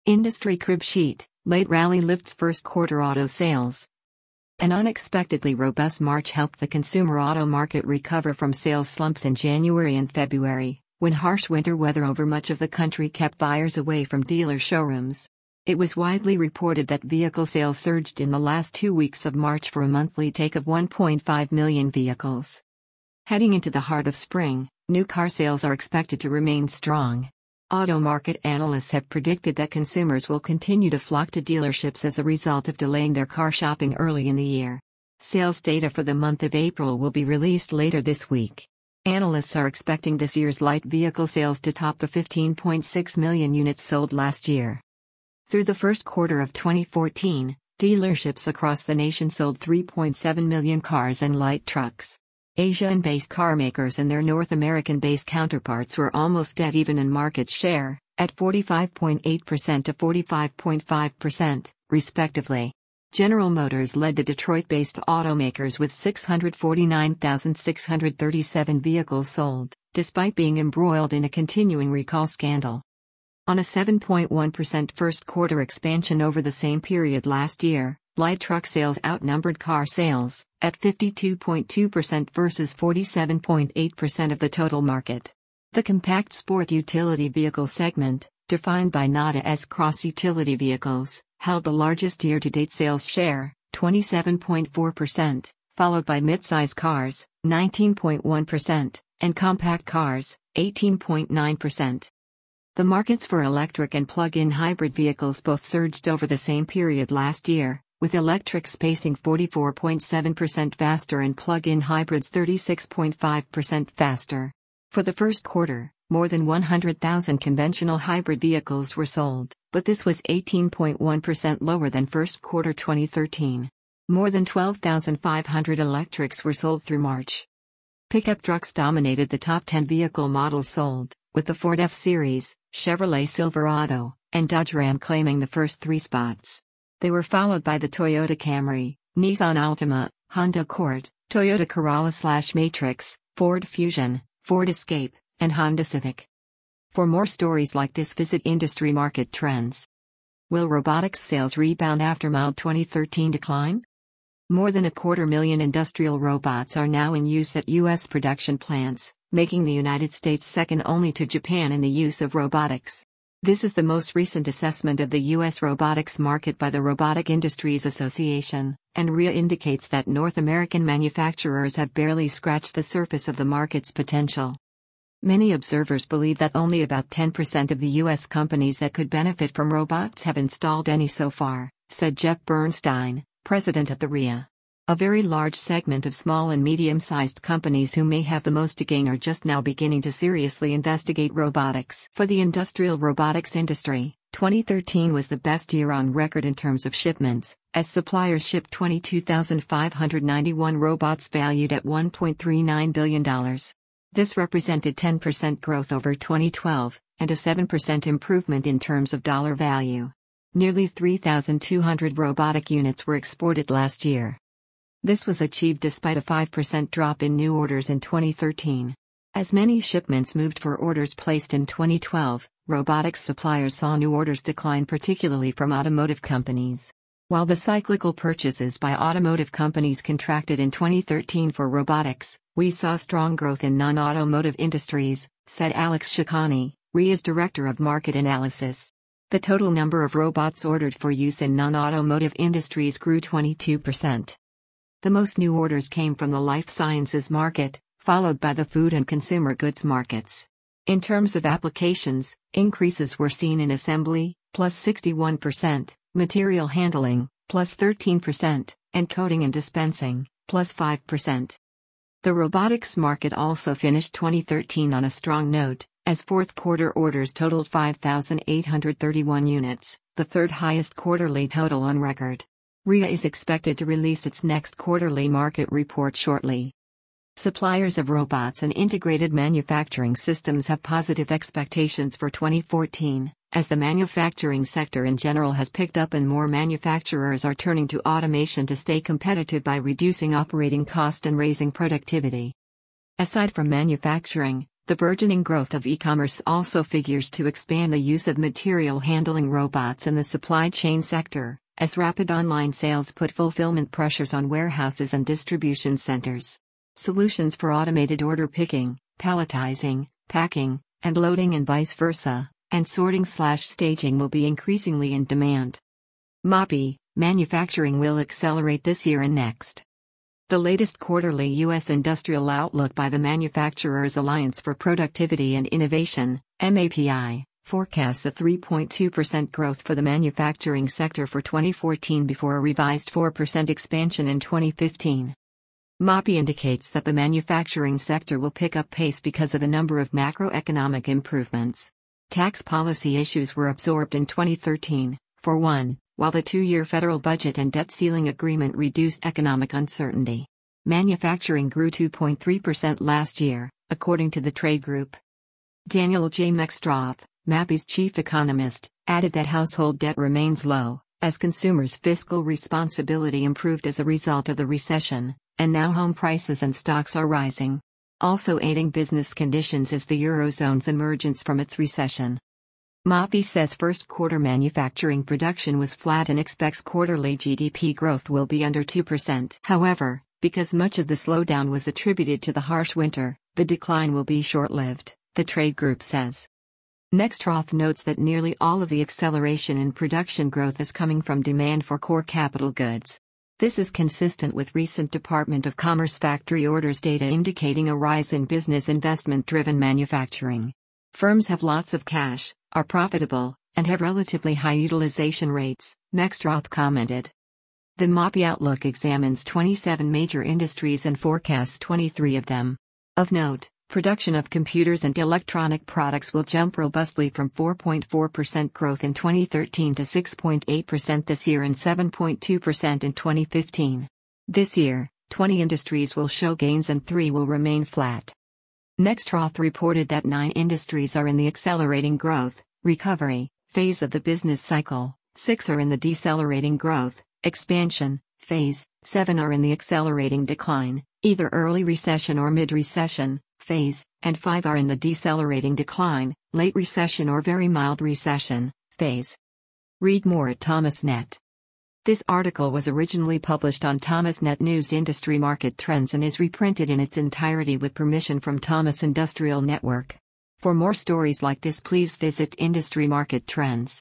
Industry crib sheet, late rally lifts first quarter auto sales. An unexpectedly robust March helped the consumer auto market recover from sales slumps in January and February, when harsh winter weather over much of the country kept buyers away from dealer showrooms. It was widely reported that vehicle sales surged in the last 2 weeks of March for a monthly take of 1.5 million vehicles. Heading into the heart of spring, new car sales are expected to remain strong. Auto market analysts have predicted that consumers will continue to flock to dealerships as a result of delaying their car shopping early in the year. Sales data for the month of April will be released later this week. Analysts are expecting this year's light vehicle sales to top the 15.6 million units sold last year. Through the first quarter of 2014, dealerships across the nation sold 3.7 million cars and light trucks. Asian-based carmakers and their North American-based counterparts were almost dead even in market share, at 45.8% to 45.5%, respectively. General Motors led the Detroit-based automakers with 649,637 vehicles sold, despite being embroiled in a continuing recall scandal. On a 7.1% first-quarter expansion over the same period last year, light truck sales outnumbered car sales, at 52.2% versus 47.8% of the total market. The compact sport utility vehicle segment, defined by NADA as cross-utility vehicles, held the largest year-to-date sales share, 27.4%, followed by midsize cars, 19.1%, and compact cars, 18.9%. The markets for electric and plug-in hybrid vehicles both surged over the same period last year, with electrics pacing 44.7% faster and plug-in hybrids 36.5% faster. For the first quarter, more than 100,000 conventional hybrid vehicles were sold, but this was 18.1% lower than first quarter 2013. More than 12,500 electrics were sold through March. Pickup trucks dominated the top 10 vehicle models sold, with the Ford F-Series, Chevrolet Silverado, and Dodge Ram claiming the first 3 spots. They were followed by the Toyota Camry, Nissan Altima, Honda Accord, Toyota Corolla/Matrix, Ford Fusion, Ford Escape, and Honda Civic. For more stories like this, visit Industry Market Trends. Will robotics sales rebound after mild 2013 decline? More than 250,000 industrial robots are now in use at U.S. production plants, making the United States second only to Japan in the use of robotics. This is the most recent assessment of the U.S. robotics market by the Robotic Industries Association, and RIA indicates that North American manufacturers have barely scratched the surface of the market's potential. Many observers believe that only about 10% of the U.S. companies that could benefit from robots have installed any so far, said Jeff Bernstein, president of the RIA. A very large segment of small and medium-sized companies who may have the most to gain are just now beginning to seriously investigate robotics. For the industrial robotics industry, 2013 was the best year on record in terms of shipments, as suppliers shipped 22,591 robots valued at $1.39 billion. This represented 10% growth over 2012, and a 7% improvement in terms of dollar value. Nearly 3,200 robotic units were exported last year. This was achieved despite a 5% drop in new orders in 2013. As many shipments moved for orders placed in 2012, robotics suppliers saw new orders decline, particularly from automotive companies. While the cyclical purchases by automotive companies contracted in 2013 for robotics, we saw strong growth in non-automotive industries, said Alex Shikani, RIA's Director of Market Analysis. The total number of robots ordered for use in non-automotive industries grew 22%. The most new orders came from the life sciences market, followed by the food and consumer goods markets. In terms of applications, increases were seen in assembly, plus 61%, material handling, plus 13%, and coating and dispensing, plus 5%. The robotics market also finished 2013 on a strong note, as fourth quarter orders totaled 5,831 units, the third highest quarterly total on record. RIA is expected to release its next quarterly market report shortly. Suppliers of robots and integrated manufacturing systems have positive expectations for 2014, as the manufacturing sector in general has picked up and more manufacturers are turning to automation to stay competitive by reducing operating cost and raising productivity. Aside from manufacturing, The burgeoning growth of e-commerce also figures to expand the use of material handling robots in the supply chain sector, as rapid online sales put fulfillment pressures on warehouses and distribution centers. Solutions for automated order picking, palletizing, packing, and loading and vice versa, and sorting/staging will be increasingly in demand. MAPI, manufacturing will accelerate this year and next. The latest quarterly U.S. industrial outlook by the Manufacturers Alliance for Productivity and Innovation, MAPI, forecasts a 3.2% growth for the manufacturing sector for 2014 before a revised 4% expansion in 2015. MAPI indicates that the manufacturing sector will pick up pace because of a number of macroeconomic improvements. Tax policy issues were absorbed in 2013, for one, while the two-year federal budget and debt ceiling agreement reduced economic uncertainty. Manufacturing grew 2.3% last year, according to the trade group. Daniel J. Meckstroth, MAPI's chief economist, added that household debt remains low, as consumers' fiscal responsibility improved as a result of the recession, and now home prices and stocks are rising. Also aiding business conditions is the Eurozone's emergence from its recession. MAPI says first quarter manufacturing production was flat and expects quarterly GDP growth will be under 2%. However, because much of the slowdown was attributed to the harsh winter, the decline will be short-lived, the trade group says. Meckstroth notes that nearly all of the acceleration in production growth is coming from demand for core capital goods. This is consistent with recent Department of Commerce factory orders data indicating a rise in business investment-driven manufacturing. Firms have lots of cash, are profitable, and have relatively high utilization rates, Meckstroth commented. The MAPI outlook examines 27 major industries and forecasts 23 of them. Of note, production of computers and electronic products will jump robustly from 4.4% growth in 2013 to 6.8% this year and 7.2% in 2015. This year, 20 industries will show gains and 3 will remain flat. Meckstroth reported that 9 industries are in the accelerating growth, recovery, phase of the business cycle, 6 are in the decelerating growth, expansion, phase, 7 are in the accelerating decline, either early recession or mid-recession, phase, and 5 are in the decelerating decline, late recession or very mild recession, phase. Read more at ThomasNet. This article was originally published on ThomasNet News Industry Market Trends and is reprinted in its entirety with permission from Thomas Industrial Network. For more stories like this, please visit Industry Market Trends.